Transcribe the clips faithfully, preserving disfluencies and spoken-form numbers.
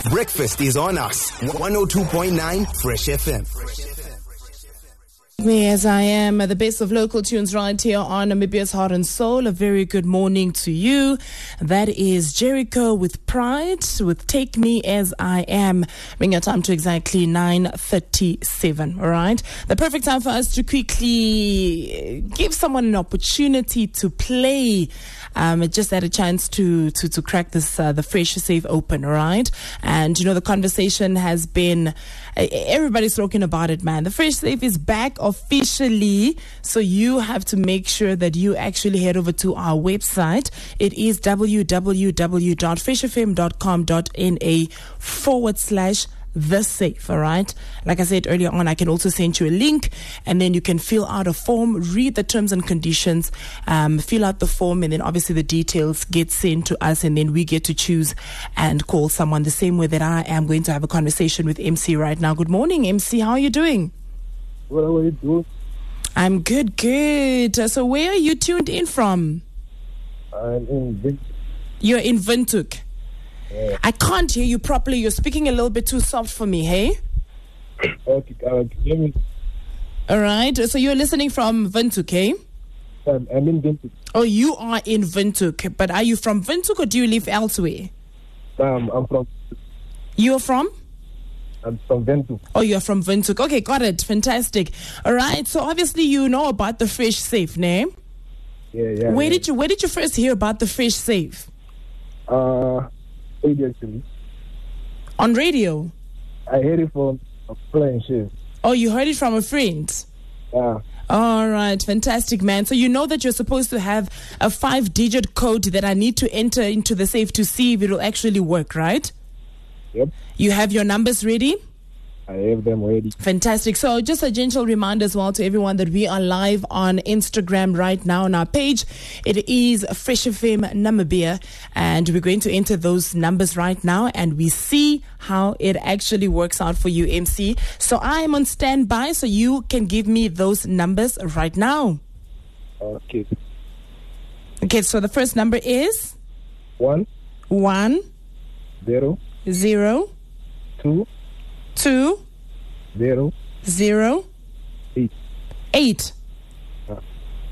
Breakfast is on us. one oh two point nine Fresh F M. Me as I am at the best of local tunes right here on Namibia's Heart and Soul. A very good morning to you. That is Jericho with Pride with Take Me As I Am. Bring your time to exactly nine thirty-seven. All right. The perfect time for us to quickly give someone an opportunity to play. Um, just had a chance to to to crack this uh, the Fresh Safe open, all right? And you know the conversation has been, uh, everybody's talking about it, man. The Fresh Safe is back officially, so you have to make sure that you actually head over to our website. It is w w w dot fresh f m dot com dot n a forward slash the safe, all right? Like I said earlier on, I can also send you a link and then you can fill out a form, read the terms and conditions, um, fill out the form, and then obviously the details get sent to us and then we get to choose and call someone the same way that I am going to have a conversation with M C right now. Good morning, M C. How are you doing? What are you doing? I'm good, good. Uh, so where are you tuned in from? I'm in Windhoek. You're in Windhoek. Yeah. I can't hear you properly. You're speaking a little bit too soft for me, hey? Okay, uh, hear me? All right. So you're listening from Windhoek, hey? Um, I'm in Windhoek. Oh, you are in Windhoek. But are you from Windhoek or do you live elsewhere? Um, I'm from... You're from? I'm from Windhoek. Oh, you're from Windhoek. Okay, got it. Fantastic. All right. So obviously you know about the Fresh Safe, name? Yeah, yeah. Where yeah. did you Where did you first hear about the Fresh Safe? Uh, actually. On radio? I heard it from a friend. Shit. Oh, you heard it from a friend? Yeah. All right, fantastic, man. So you know that you're supposed to have a five-digit code that I need to enter into the safe to see if it will actually work, right? Yep. You have your numbers ready? I have them ready. Fantastic. So just a gentle reminder as well to everyone that we are live on Instagram right now on our page. It is Fresh F M Namibia, and we're going to enter those numbers right now and we see how it actually works out for you, M C. So I am on standby, so you can give me those numbers right now. Okay. Okay, so the first number is? One. One. Zero. Zero. Two. Two. Zero. Zero. Eight. Eight. Uh.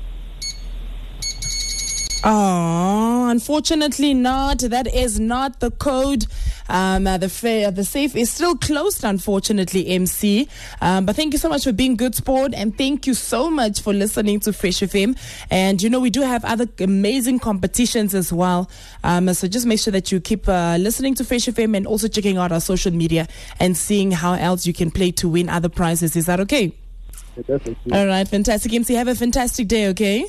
Oh, unfortunately not. That is not the code. Um, uh, the fa- the safe is still closed, unfortunately, M C. Um, but thank you so much for being good sport, and thank you so much for listening to Fresh F M. And you know we do have other amazing competitions as well. Um, so just make sure that you keep uh, listening to Fresh F M and also checking out our social media and seeing how else you can play to win other prizes. Is that okay? That's okay. All right, fantastic, M C. Have a fantastic day. Okay.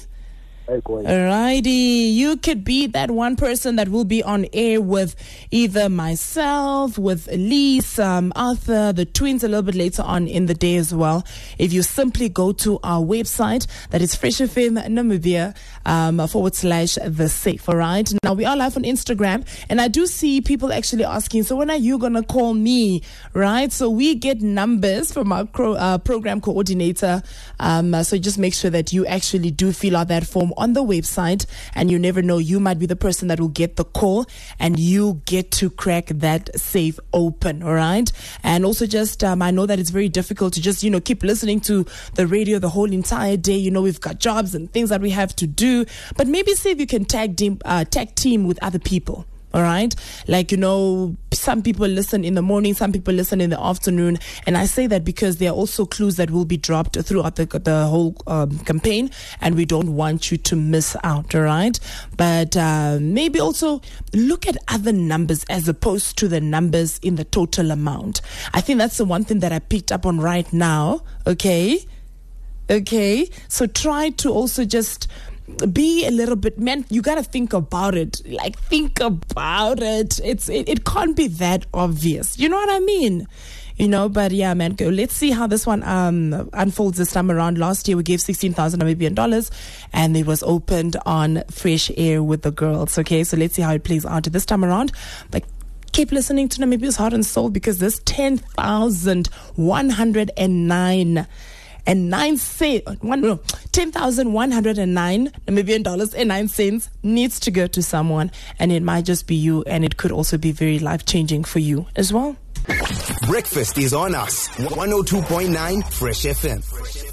Alrighty, you could be that one person that will be on air with either myself, with Elise, um, Arthur, the twins a little bit later on in the day as well. If you simply go to our website, that is Fresh F M Namibia um, forward slash the safe. All right. Now we are live on Instagram, and I do see people actually asking, so when are you gonna call me? Right. So we get numbers from our pro, uh, program coordinator. Um, so just make sure that you actually do fill out that form on the website, and you never know, you might be the person that will get the call and you get to crack that safe open. All right. And also just um, I know that it's very difficult to just, you know, keep listening to the radio the whole entire day. You know, we've got jobs and things that we have to do, but maybe see if you can tag team, uh, tag team with other people. All right. Like, you know, some people listen in the morning, some people listen in the afternoon. And I say that because there are also clues that will be dropped throughout the, the whole um, campaign. And we don't want you to miss out. All right. But uh, maybe also look at other numbers as opposed to the numbers in the total amount. I think that's the one thing that I picked up on right now. OK. OK. So try to also just be a little bit, man, you got to think about it. Like, think about it. It's it, it can't be that obvious. You know what I mean? You know, but yeah, man, go. Let's see how this one um unfolds this time around. Last year, we gave sixteen thousand Namibian dollars, and it was opened on Fresh Air with the girls. Okay, so let's see how it plays out this time around. But keep listening to Namibia's Heart and Soul, because this ten thousand one hundred nine and nine cent, one no, ten thousand one hundred and nine Namibian dollars and nine cents needs to go to someone, and it might just be you, and it could also be very life changing for you as well. Breakfast is on us. one oh two point nine Fresh F M.